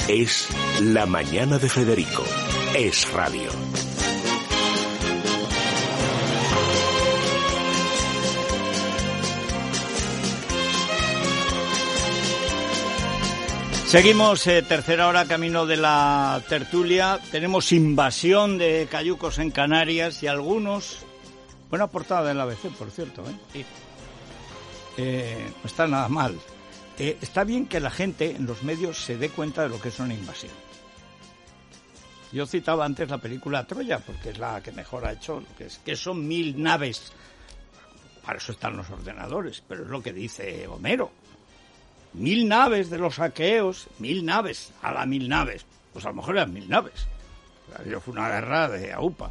Es La Mañana de Federico. Es radio. Seguimos, tercera hora, camino de la tertulia. Tenemos invasión de cayucos en Canarias y algunos... Buena portada del ABC, por cierto, ¿eh? Sí. No está nada mal. Está bien que la gente en los medios se dé cuenta de lo que es una invasión. Yo citaba antes la película Troya, porque es la que mejor ha hecho, que son 1000 naves. Para eso están los ordenadores, pero es lo que dice Homero. 1000 naves de los aqueos, 1000 naves, a la 1000 naves. Pues a lo mejor eran 1000 naves. Aquello fue una guerra de AUPA.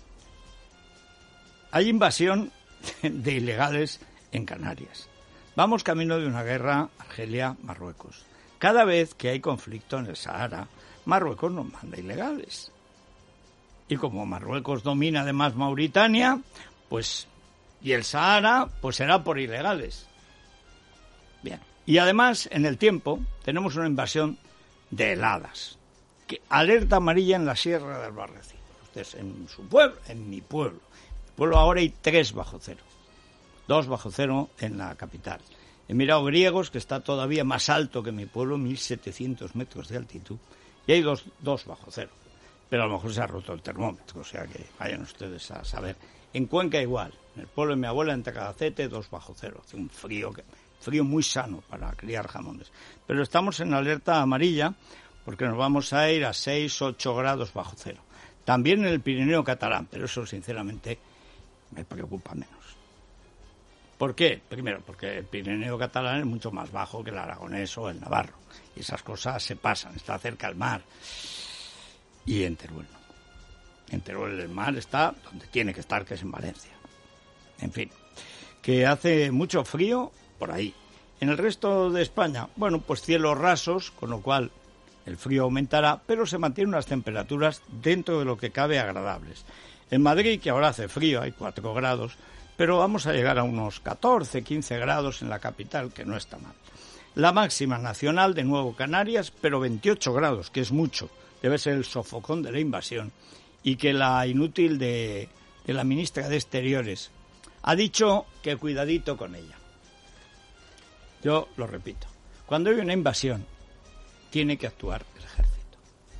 Hay invasión de ilegales en Canarias. Vamos camino de una guerra Argelia-Marruecos. Cada vez que hay conflicto en el Sahara, Marruecos nos manda ilegales. Y como Marruecos domina además Mauritania, pues, y el Sahara, pues será por ilegales. Bien. Y además, en el tiempo, tenemos una invasión de heladas. Alerta amarilla en la Sierra de Albarracín. Ustedes en su pueblo, en mi pueblo. En mi pueblo ahora hay 3 bajo cero. 2 bajo cero en la capital. He mirado Griegos, que está todavía más alto que mi pueblo, 1700 metros de altitud. Y hay 2 bajo cero. Pero a lo mejor se ha roto el termómetro, o sea que vayan ustedes a saber. En Cuenca igual. En el pueblo de mi abuela, en Tacagacete, 2 bajo cero. Hace un frío muy sano para criar jamones. Pero estamos en alerta amarilla porque nos vamos a ir a 6-8 grados bajo cero. También en el Pirineo catalán, pero eso sinceramente me preocupa menos. ¿Por qué? Primero, porque el Pirineo catalán es mucho más bajo que el aragonés o el navarro. Y esas cosas se pasan, está cerca al mar. Y en Teruel no. En Teruel el mar está donde tiene que estar, que es en Valencia. En fin, que hace mucho frío por ahí. En el resto de España, bueno, pues cielos rasos, con lo cual el frío aumentará, pero se mantienen unas temperaturas dentro de lo que cabe agradables. En Madrid, que ahora hace frío, hay 4 grados, pero vamos a llegar a unos 14, 15 grados en la capital, que no está mal. La máxima nacional, de nuevo Canarias, pero 28 grados, que es mucho, debe ser el sofocón de la invasión, y que la inútil de la ministra de Exteriores ha dicho que cuidadito con ella. Yo lo repito, cuando hay una invasión, tiene que actuar el ejército.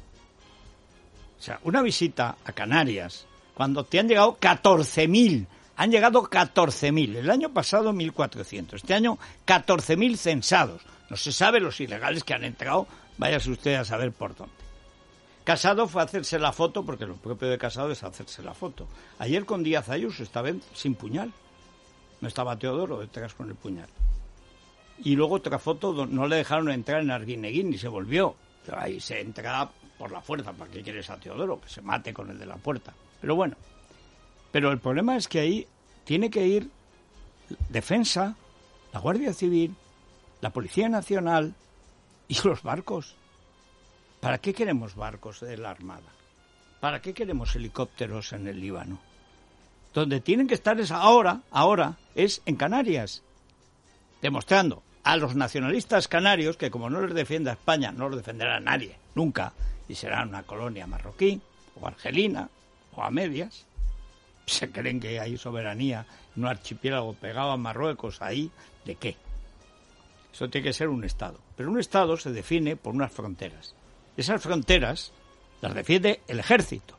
O sea, una visita a Canarias, cuando te han llegado 14.000, han llegado 14.000, el año pasado 1.400, este año 14.000 censados. No se sabe los ilegales que han entrado, váyase usted a saber por dónde. Casado fue a hacerse la foto, porque lo propio de Casado es hacerse la foto. Ayer con Díaz Ayuso, esta vez sin puñal. No estaba Teodoro detrás con el puñal. Y luego otra foto, no le dejaron entrar en Arguineguín y se volvió. Pero ahí se entra por la fuerza. ¿Para qué quieres a Teodoro? Que se mate con el de la puerta. Pero bueno. Pero el problema es que ahí tiene que ir Defensa, la Guardia Civil, la Policía Nacional y los barcos. ¿Para qué queremos barcos de la Armada? ¿Para qué queremos helicópteros en el Líbano? Donde tienen que estar es ahora, es en Canarias. Demostrando a los nacionalistas canarios que como no les defienda España, no los defenderá nadie, nunca, y será una colonia marroquí o argelina o a medias. Se creen que hay soberanía en un archipiélago pegado a Marruecos, ahí, ¿de qué? Eso tiene que ser un Estado. Pero un Estado se define por unas fronteras. Esas fronteras las defiende el ejército.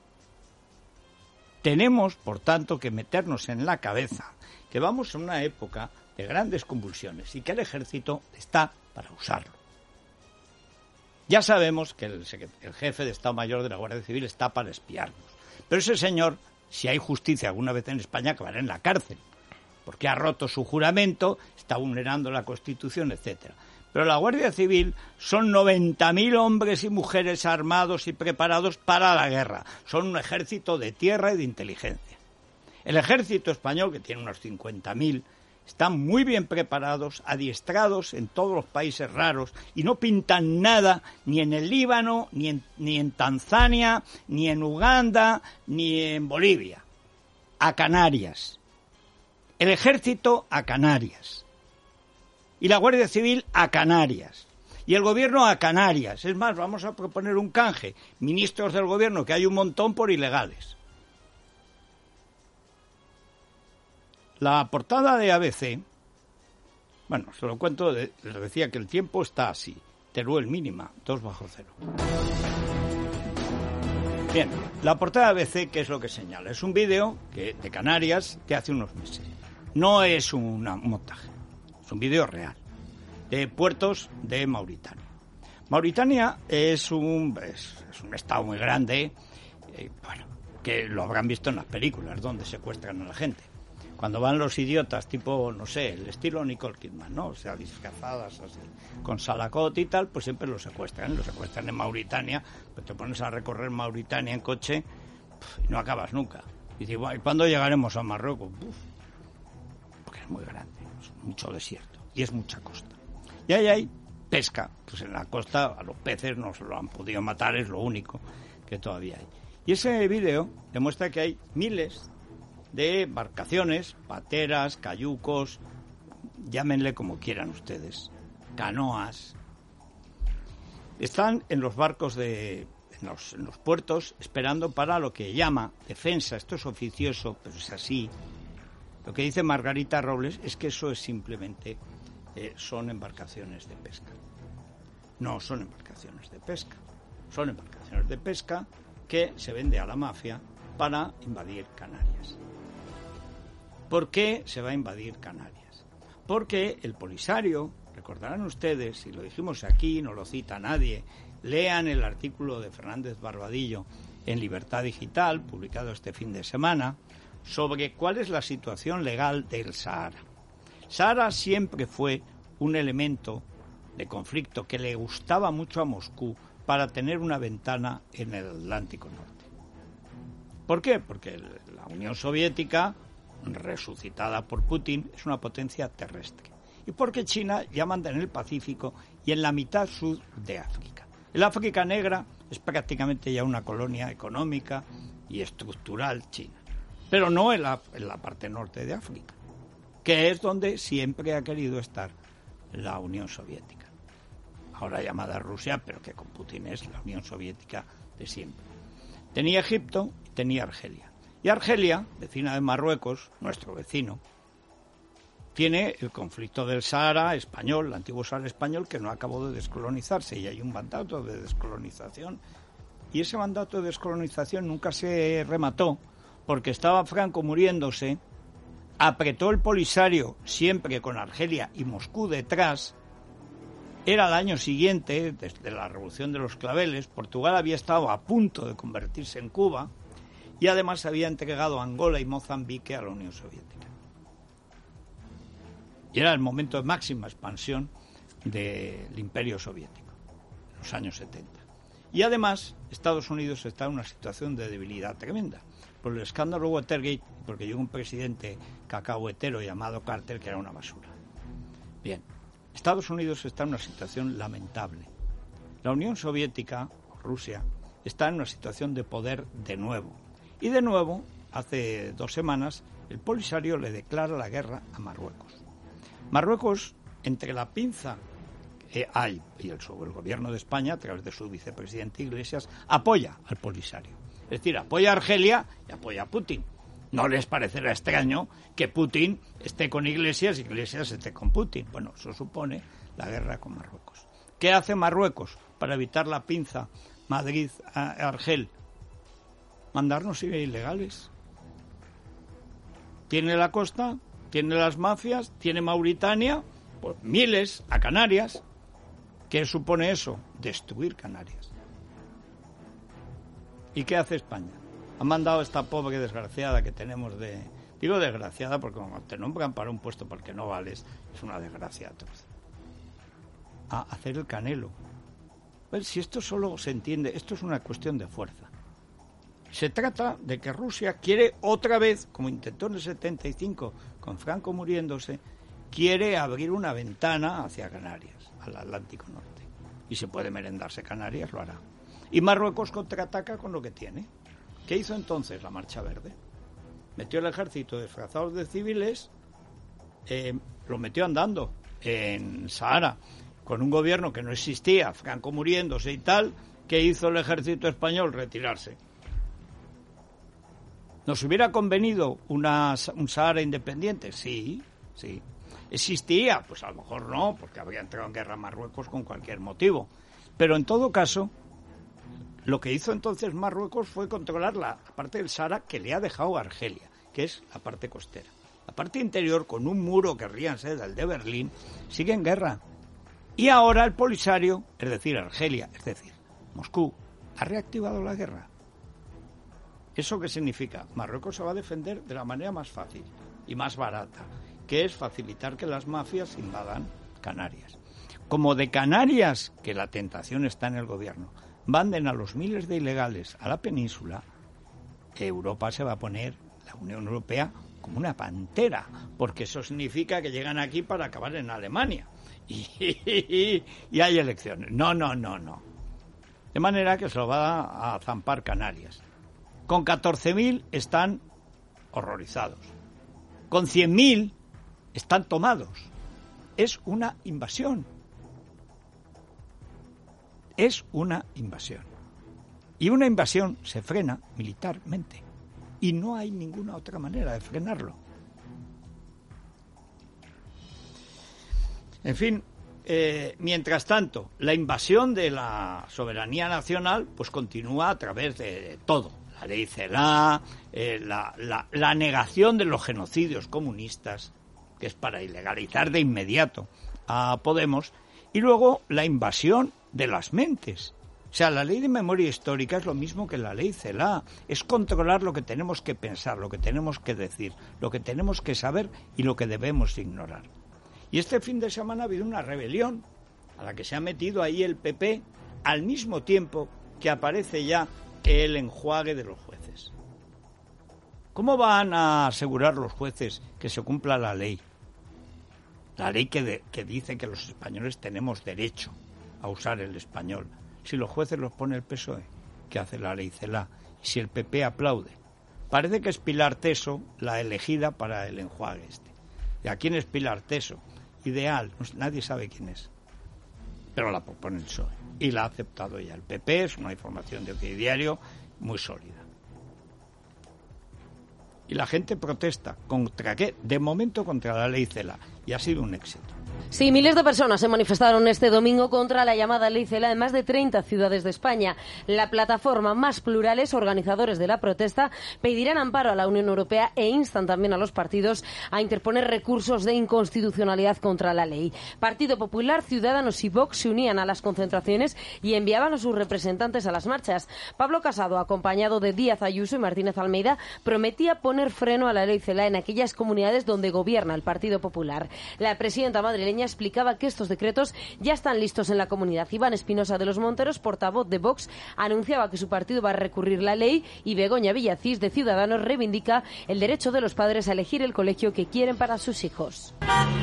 Tenemos, por tanto, que meternos en la cabeza que vamos a una época de grandes convulsiones y que el ejército está para usarlo. Ya sabemos que el jefe de Estado Mayor de la Guardia Civil está para espiarnos. Pero ese señor, si hay justicia alguna vez en España, acabará en la cárcel, porque ha roto su juramento, está vulnerando la Constitución, etcétera. Pero la Guardia Civil son 90.000 hombres y mujeres armados y preparados para la guerra. Son un ejército de tierra y de inteligencia. El ejército español, que tiene unos 50.000, están muy bien preparados, adiestrados en todos los países raros y no pintan nada ni en el Líbano, ni en Tanzania, ni en Uganda, ni en Bolivia. A Canarias. El ejército a Canarias. Y la Guardia Civil a Canarias. Y el gobierno a Canarias. Es más, vamos a proponer un canje. Ministros del gobierno, que hay un montón por ilegales. La portada de ABC, bueno, se lo cuento, les decía que el tiempo está así. Teruel mínima, 2/0. Bien, la portada de ABC, ¿qué es lo que señala? Es un vídeo de Canarias que hace unos meses. No es un montaje, es un vídeo real, de puertos de Mauritania. Mauritania es un estado muy grande, bueno, que lo habrán visto en las películas, donde secuestran a la gente. Cuando van los idiotas, tipo, no sé, el estilo Nicole Kidman, ¿no? O sea, disfrazadas así, con salacot y tal, pues siempre los secuestran en Mauritania, pues te pones a recorrer Mauritania en coche y no acabas nunca. Y dices, bueno, ¿y cuándo llegaremos a Marruecos? Porque es muy grande, es mucho desierto y es mucha costa. Y ahí hay pesca, pues en la costa a los peces no se lo han podido matar, es lo único que todavía hay. Y ese vídeo demuestra que hay miles de embarcaciones, pateras, cayucos, llámenle como quieran ustedes, canoas. Están en los barcos en los puertos esperando para lo que llama defensa. Esto es oficioso, pero es así. Lo que dice Margarita Robles es que eso es simplemente son embarcaciones de pesca. No son embarcaciones de pesca. Son embarcaciones de pesca que se vende a la mafia para invadir Canarias. ¿Por qué se va a invadir Canarias? Porque el Polisario, recordarán ustedes, y lo dijimos aquí, no lo cita nadie, lean el artículo de Fernández Barbadillo en Libertad Digital, publicado este fin de semana, sobre cuál es la situación legal del Sahara. Sahara siempre fue un elemento de conflicto que le gustaba mucho a Moscú para tener una ventana en el Atlántico Norte. ¿Por qué? Porque la Unión Soviética, resucitada por Putin, es una potencia terrestre. Y porque China ya manda en el Pacífico y en la mitad sur de África. El África Negra es prácticamente ya una colonia económica y estructural china. Pero no en la parte norte de África, que es donde siempre ha querido estar la Unión Soviética. Ahora llamada Rusia, pero que con Putin es la Unión Soviética de siempre. Tenía Egipto y tenía Argelia. Y Argelia, vecina de Marruecos, nuestro vecino, tiene el conflicto del Sahara español, el antiguo Sahara español, que no acabó de descolonizarse, y hay un mandato de descolonización. Y ese mandato de descolonización nunca se remató, porque estaba Franco muriéndose, apretó el Polisario, siempre con Argelia y Moscú detrás. Era el año siguiente, desde la Revolución de los Claveles, Portugal había estado a punto de convertirse en Cuba, y además había entregado Angola y Mozambique a la Unión Soviética. Y era el momento de máxima expansión del Imperio Soviético, en los años 70. Y además, Estados Unidos está en una situación de debilidad tremenda, por el escándalo Watergate, porque llegó un presidente cacahuetero llamado Carter, que era una basura. Bien, Estados Unidos está en una situación lamentable. La Unión Soviética, Rusia, está en una situación de poder de nuevo. Y de nuevo, hace 2 semanas, el Polisario le declara la guerra a Marruecos. Marruecos, entre la pinza que hay y el gobierno de España, a través de su vicepresidente Iglesias, apoya al Polisario. Es decir, apoya a Argelia y apoya a Putin. No les parecerá extraño que Putin esté con Iglesias y Iglesias esté con Putin. Bueno, eso supone la guerra con Marruecos. ¿Qué hace Marruecos para evitar la pinza Madrid-Argel? Mandarnos ilegales. Tiene la costa, tiene las mafias, tiene Mauritania, pues miles a Canarias. ¿Qué supone eso? Destruir Canarias. ¿Y qué hace España? Ha mandado a esta pobre desgraciada que tenemos Digo desgraciada porque cuando te nombran para un puesto porque no vales, es una desgracia atroz. A hacer el Canelo. Pues si esto solo se entiende, esto es una cuestión de fuerza. Se trata de que Rusia quiere otra vez, como intentó en el 75 con Franco muriéndose, quiere abrir una ventana hacia Canarias, al Atlántico Norte. Y si puede merendarse Canarias, lo hará. Y Marruecos contraataca con lo que tiene. ¿Qué hizo entonces la Marcha Verde? Metió el ejército disfrazados de civiles, lo metió andando en Sahara con un gobierno que no existía, Franco muriéndose y tal, ¿qué hizo el ejército español? Retirarse. ¿Nos hubiera convenido un Sahara independiente? Sí. ¿Existía? Pues a lo mejor no, porque habría entrado en guerra Marruecos con cualquier motivo. Pero en todo caso, lo que hizo entonces Marruecos fue controlar la parte del Sahara que le ha dejado Argelia, que es la parte costera. La parte interior, con un muro que ríanse del de Berlín, sigue en guerra. Y ahora el Polisario, es decir, Argelia, es decir, Moscú, ha reactivado la guerra. ¿Eso qué significa? Marruecos se va a defender de la manera más fácil y más barata, que es facilitar que las mafias invadan Canarias. Como de Canarias, que la tentación está en el gobierno, manden a los miles de ilegales a la península, Europa se va a poner, la Unión Europea, como una pantera, porque eso significa que llegan aquí para acabar en Alemania. Y hay elecciones. No. De manera que se lo va a zampar Canarias. Con 14.000 están horrorizados. Con 100.000 están tomados. Es una invasión. Es una invasión. Y una invasión se frena militarmente. Y no hay ninguna otra manera de frenarlo. En fin, mientras tanto, la invasión de la soberanía nacional pues continúa a través de todo. La ley CELA, la negación de los genocidios comunistas, que es para ilegalizar de inmediato a Podemos, y luego la invasión de las mentes. O sea, la ley de memoria histórica es lo mismo que la ley CELA, es controlar lo que tenemos que pensar, lo que tenemos que decir, lo que tenemos que saber y lo que debemos ignorar. Y este fin de semana ha habido una rebelión a la que se ha metido ahí el PP al mismo tiempo que aparece ya el enjuague de los jueces. ¿Cómo van a asegurar los jueces que se cumpla la ley? La ley que dice que los españoles tenemos derecho a usar el español. Si los jueces los pone el PSOE, que hace la ley CELA, y si el PP aplaude. Parece que es Pilar Teso la elegida para el enjuague este. ¿Y a quién es Pilar Teso? Ideal, nadie sabe quién es. Pero la propone el PSOE. Y la ha aceptado ya el PP, es una información de OK Diario muy sólida. Y la gente protesta. ¿Contra qué? De momento contra la ley CELA. Y ha sido un éxito. Sí, miles de personas se manifestaron este domingo contra la llamada ley CELA en más de 30 ciudades de España. La plataforma Más Plurales, organizadores de la protesta, pedirán amparo a la Unión Europea e instan también a los partidos a interponer recursos de inconstitucionalidad contra la ley. Partido Popular, Ciudadanos y Vox se unían a las concentraciones y enviaban a sus representantes a las marchas. Pablo Casado, acompañado de Díaz Ayuso y Martínez Almeida, prometía poner freno a la ley CELA en aquellas comunidades donde gobierna el Partido Popular. La presidenta madrileña explicaba que estos decretos ya están listos en la comunidad. Iván Espinosa de los Monteros, portavoz de Vox, anunciaba que su partido va a recurrir la ley y Begoña Villacís, de Ciudadanos, reivindica el derecho de los padres a elegir el colegio que quieren para sus hijos.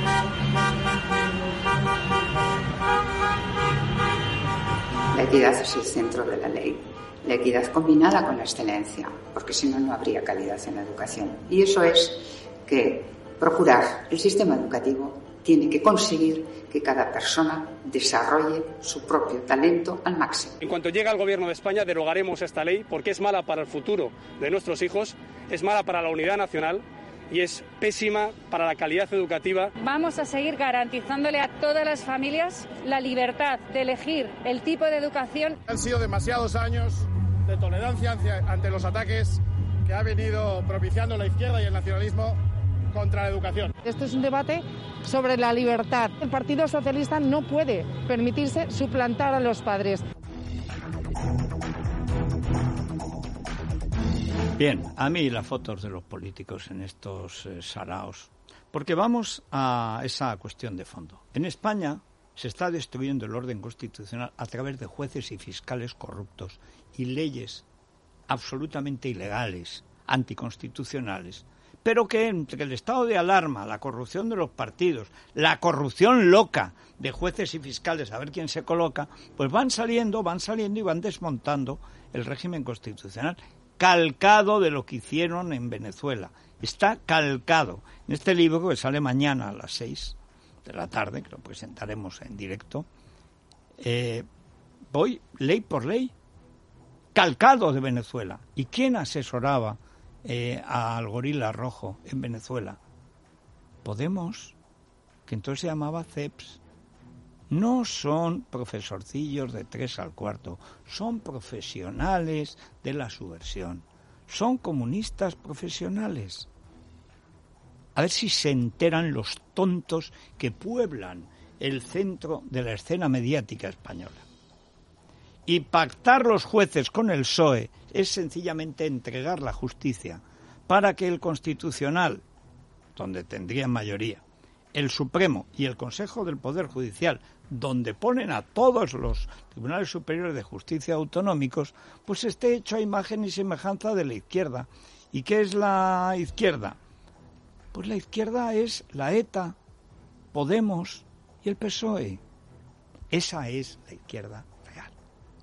La equidad es el centro de la ley. La equidad combinada con la excelencia, porque si no, no habría calidad en la educación. Y eso es que procurar el sistema educativo tiene que conseguir que cada persona desarrolle su propio talento al máximo. En cuanto llegue al Gobierno de España, derogaremos esta ley porque es mala para el futuro de nuestros hijos, es mala para la unidad nacional y es pésima para la calidad educativa. Vamos a seguir garantizándole a todas las familias la libertad de elegir el tipo de educación. Han sido demasiados años de tolerancia ante los ataques que ha venido propiciando la izquierda y el nacionalismo contra la educación. Esto es un debate sobre la libertad. El Partido Socialista no puede permitirse suplantar a los padres. Bien, a mí las fotos de los políticos en estos saraos, porque vamos a esa cuestión de fondo. En España se está destruyendo el orden constitucional a través de jueces y fiscales corruptos y leyes absolutamente ilegales, anticonstitucionales, pero que entre el estado de alarma, la corrupción de los partidos, la corrupción loca de jueces y fiscales, a ver quién se coloca, pues van saliendo y van desmontando el régimen constitucional, calcado de lo que hicieron en Venezuela. Está calcado. En este libro, que sale mañana a las 6, de la tarde, que lo presentaremos en directo, voy ley por ley, calcado de Venezuela. ¿Y quién asesoraba al gorila rojo en Venezuela? Podemos, que entonces se llamaba CEPS. No son profesorcillos de 3 al cuarto, son profesionales de la subversión, son comunistas profesionales. A ver si se enteran los tontos que pueblan el centro de la escena mediática española. Y pactar los jueces con el PSOE es sencillamente entregar la justicia para que el Constitucional, donde tendrían mayoría, el Supremo y el Consejo del Poder Judicial, donde ponen a todos los tribunales superiores de justicia autonómicos, pues esté hecho a imagen y semejanza de la izquierda. ¿Y qué es la izquierda? Pues la izquierda es la ETA, Podemos y el PSOE. Esa es la izquierda real.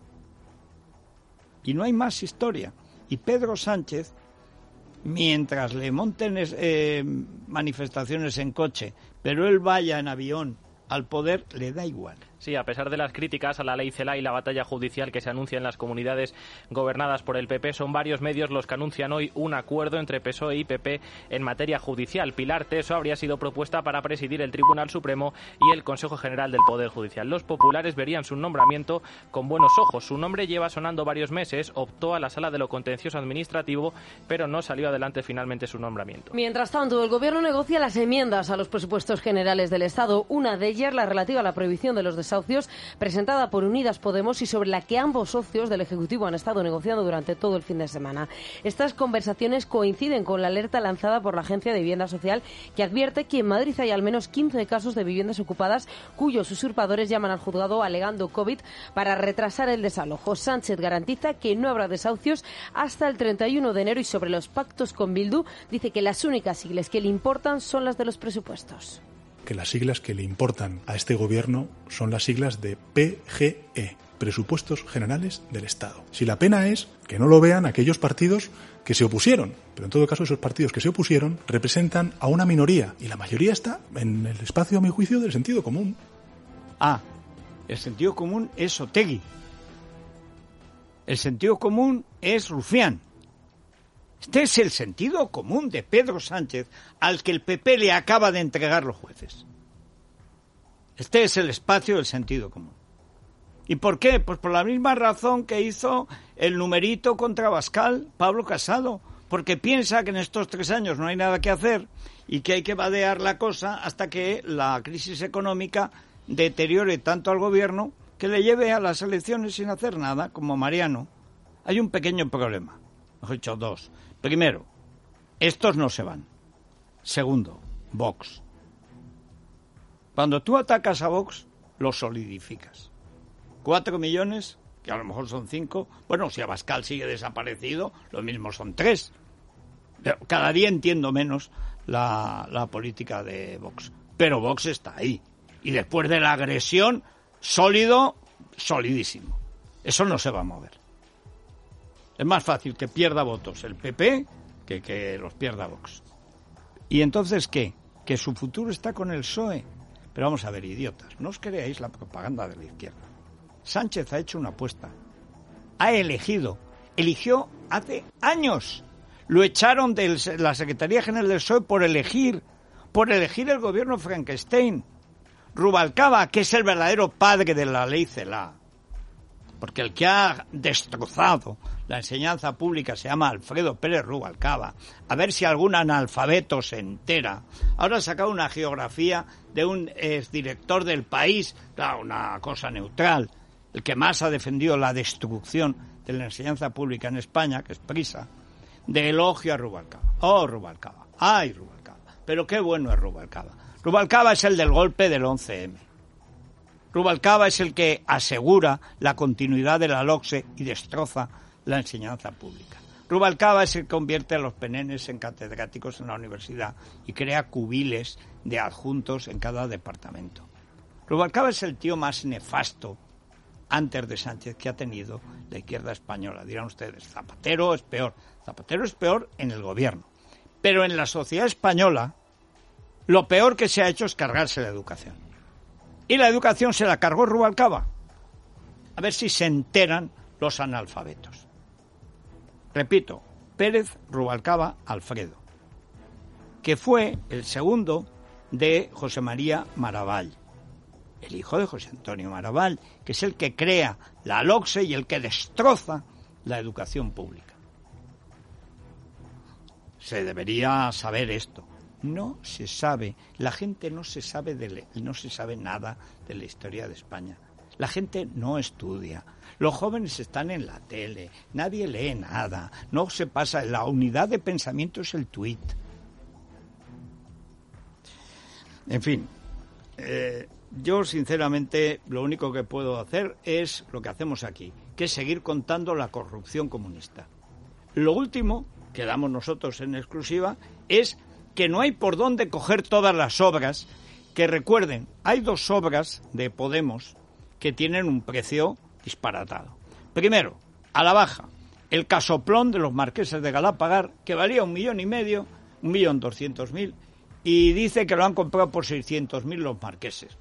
Y no hay más historia. Y Pedro Sánchez, mientras le monten manifestaciones en coche, pero él vaya en avión al poder, le da igual. Sí, a pesar de las críticas a la ley CELA y la batalla judicial que se anuncia en las comunidades gobernadas por el PP, son varios medios los que anuncian hoy un acuerdo entre PSOE y PP en materia judicial. Pilar Teso habría sido propuesta para presidir el Tribunal Supremo y el Consejo General del Poder Judicial. Los populares verían su nombramiento con buenos ojos. Su nombre lleva sonando varios meses, optó a la Sala de lo Contencioso Administrativo, pero no salió adelante finalmente su nombramiento. Mientras tanto, el Gobierno negocia las enmiendas a los presupuestos generales del Estado. Una de ellas, la relativa a la prohibición de los desahucios, presentada por Unidas Podemos y sobre la que ambos socios del Ejecutivo han estado negociando durante todo el fin de semana. Estas conversaciones coinciden con la alerta lanzada por la Agencia de Vivienda Social, que advierte que en Madrid hay al menos 15 casos de viviendas ocupadas cuyos usurpadores llaman al juzgado alegando COVID para retrasar el desalojo. Sánchez garantiza que no habrá desahucios hasta el 31 de enero y sobre los pactos con Bildu dice que las únicas siglas que le importan son las de los presupuestos. Que las siglas que le importan a este gobierno son las siglas de PGE, Presupuestos Generales del Estado. Si la pena es que no lo vean aquellos partidos que se opusieron, pero en todo caso esos partidos que se opusieron representan a una minoría y la mayoría está en el espacio, a mi juicio, del sentido común. El sentido común es Otegi. El sentido común es Rufián. Este es el sentido común de Pedro Sánchez al que el PP le acaba de entregar los jueces. Este es el espacio del sentido común. ¿Y por qué? Pues por la misma razón que hizo el numerito contra Abascal, Pablo Casado, porque piensa que en estos 3 años no hay nada que hacer y que hay que vadear la cosa hasta que la crisis económica deteriore tanto al gobierno que le lleve a las elecciones sin hacer nada, como Mariano. Hay un pequeño problema, mejor dicho 2. Primero, estos no se van. Segundo, Vox. Cuando tú atacas a Vox, lo solidificas. 4 millones, que a lo mejor son 5. Bueno, si Abascal sigue desaparecido, lo mismo son 3. Pero cada día entiendo menos la política de Vox. Pero Vox está ahí. Y después de la agresión, solidísimo. Eso no se va a mover. Es más fácil que pierda votos el PP que los pierda Vox. ¿Y entonces qué? Que su futuro está con el PSOE. Pero vamos a ver, idiotas, no os creáis la propaganda de la izquierda. Sánchez ha hecho una apuesta. Eligió hace años. Lo echaron de la Secretaría General del PSOE por elegir el gobierno Frankenstein. Rubalcaba, que es el verdadero padre de la ley CELA, porque el que ha destrozado la enseñanza pública se llama Alfredo Pérez Rubalcaba. A ver si algún analfabeto se entera. Ahora ha sacado una geografía de un exdirector del País, claro, una cosa neutral, el que más ha defendido la destrucción de la enseñanza pública en España, que es Prisa, de elogio a Rubalcaba. ¡Oh, Rubalcaba! ¡Ay, Rubalcaba! Pero qué bueno es Rubalcaba. Rubalcaba es el del golpe del 11M. Rubalcaba es el que asegura la continuidad de la LOCSE y destroza la enseñanza pública. Rubalcaba es el que convierte a los penenes en catedráticos en la universidad y crea cubiles de adjuntos en cada departamento. Rubalcaba es el tío más nefasto antes de Sánchez que ha tenido la izquierda española. Dirán ustedes, Zapatero es peor. Zapatero es peor en el gobierno. Pero en la sociedad española, Lo peor que se ha hecho es cargarse la educación. Y la educación se la cargó Rubalcaba. A ver si se enteran los analfabetos. Repito, Pérez Rubalcaba Alfredo, que fue el segundo de José María Maravall, el hijo de José Antonio Maravall, que es el que crea la LOCSE y el que destroza la educación pública. Se debería saber esto. No se sabe, la gente no se sabe nada de la historia de España. La gente no estudia. Los jóvenes están en la tele, nadie lee nada, no se pasa, la unidad de pensamiento es el tuit. En fin, yo sinceramente lo único que puedo hacer es lo que hacemos aquí, que es seguir contando la corrupción comunista. Lo último que damos nosotros en exclusiva es que no hay por dónde coger todas las obras, que recuerden, hay 2 obras de Podemos que tienen un precio disparatado. Primero, a la baja, el casoplón de los marqueses de Galapagar, que valía 1,5 millones, 1.200.000, y dice que lo han comprado por 600.000 los marqueses.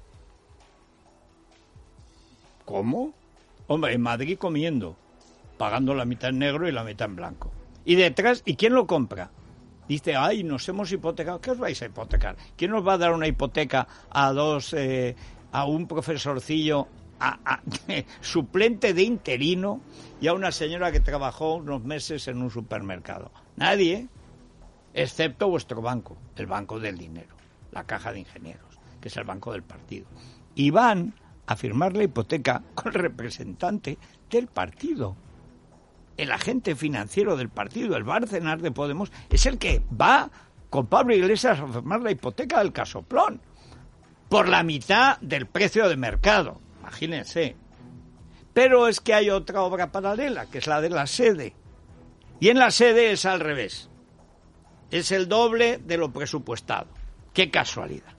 ¿Cómo? Hombre, en Madrid comiendo, pagando la mitad en negro y la mitad en blanco. Y detrás, ¿y quién lo compra? Dice, ay, nos hemos hipotecado. ¿Qué os vais a hipotecar? ¿Quién os va a dar una hipoteca a un profesorcillo, suplente de interino y a una señora que trabajó unos meses en un supermercado? Nadie, excepto vuestro banco, el Banco del Dinero, la Caja de Ingenieros, que es el banco del partido. Y van a firmar la hipoteca con el representante del partido. El agente financiero del partido, el Bárcenas de Podemos, es el que va con Pablo Iglesias a firmar la hipoteca del casoplón por la mitad del precio de mercado, imagínense. Pero es que hay otra obra paralela, que es la de la sede. Y en la sede es al revés. Es el doble de lo presupuestado. ¡Qué casualidad!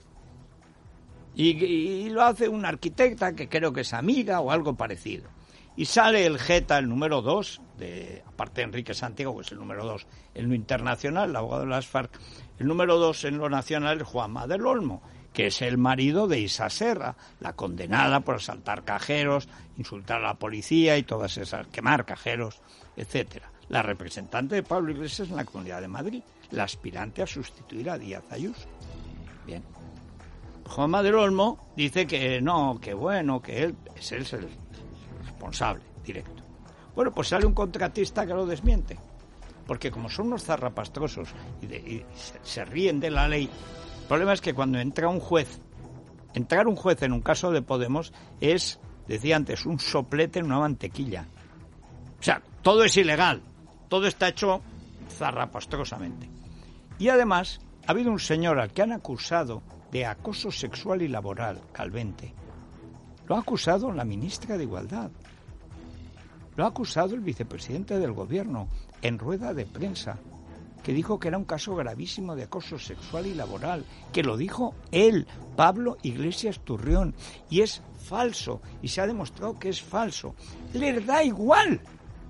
Y lo hace una arquitecta que creo que es amiga o algo parecido. Y sale el Geta, el número 2, aparte de Enrique Santiago, que es el número 2 en lo internacional, el abogado de las FARC, el número 2 en lo nacional es Juanma del Olmo, que es el marido de Isa Serra, la condenada por asaltar cajeros, insultar a la policía y todas esas, quemar cajeros, etcétera. La representante de Pablo Iglesias en la Comunidad de Madrid, la aspirante a sustituir a Díaz Ayuso. Bien. Juanma del Olmo dice que no, que bueno, que él es el responsable directo. Bueno, pues sale un contratista que lo desmiente, porque como son unos zarrapastrosos y se ríen de la ley, el problema es que cuando entrar un juez en un caso de Podemos es, decía antes, un soplete en una mantequilla. O sea, todo es ilegal, todo está hecho zarrapastrosamente. Y además, ha habido un señor al que han acusado de acoso sexual y laboral, Calvente. Lo ha acusado la ministra de Igualdad. Lo ha acusado el vicepresidente del Gobierno en rueda de prensa, que dijo que era un caso gravísimo de acoso sexual y laboral, que lo dijo él, Pablo Iglesias Turrión, y es falso, y se ha demostrado que es falso. Les da igual.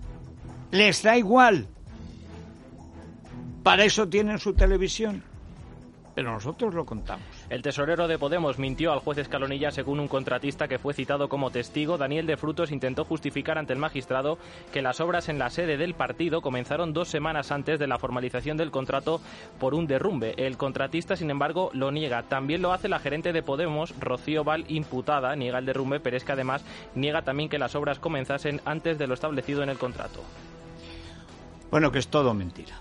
Para eso tienen su televisión. Pero nosotros lo contamos. El tesorero de Podemos mintió al juez Escalonilla según un contratista que fue citado como testigo. Daniel de Frutos intentó justificar ante el magistrado que las obras en la sede del partido comenzaron 2 semanas antes de la formalización del contrato por un derrumbe. El contratista, sin embargo, lo niega. También lo hace la gerente de Podemos, Rocío Val, imputada, niega el derrumbe, pero es que además niega también que las obras comenzasen antes de lo establecido en el contrato. Bueno, que es todo mentira.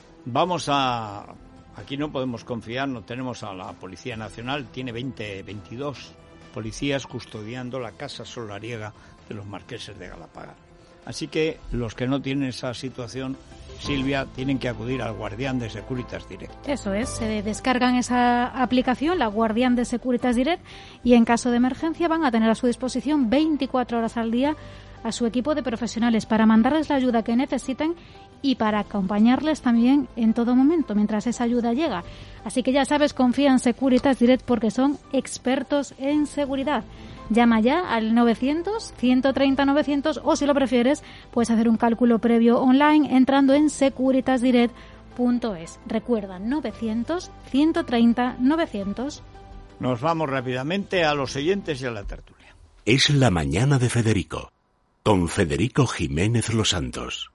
Aquí no podemos confiar, no tenemos a la Policía Nacional, tiene 22 policías custodiando la casa solariega de los marqueses de Galapagar. Así que los que no tienen esa situación, Silvia, tienen que acudir al Guardián de Securitas Direct. Eso es, se descargan esa aplicación, la Guardián de Securitas Direct, y en caso de emergencia van a tener a su disposición 24 horas al día a su equipo de profesionales para mandarles la ayuda que necesiten y para acompañarles también en todo momento mientras esa ayuda llega. Así que ya sabes, confía en Securitas Direct porque son expertos en seguridad. Llama ya al 900-130-900 o si lo prefieres puedes hacer un cálculo previo online entrando en securitasdirect.es. Recuerda, 900-130-900. Nos vamos rápidamente a los oyentes y a la tertulia. Es la mañana de Federico, con Federico Jiménez Los Santos.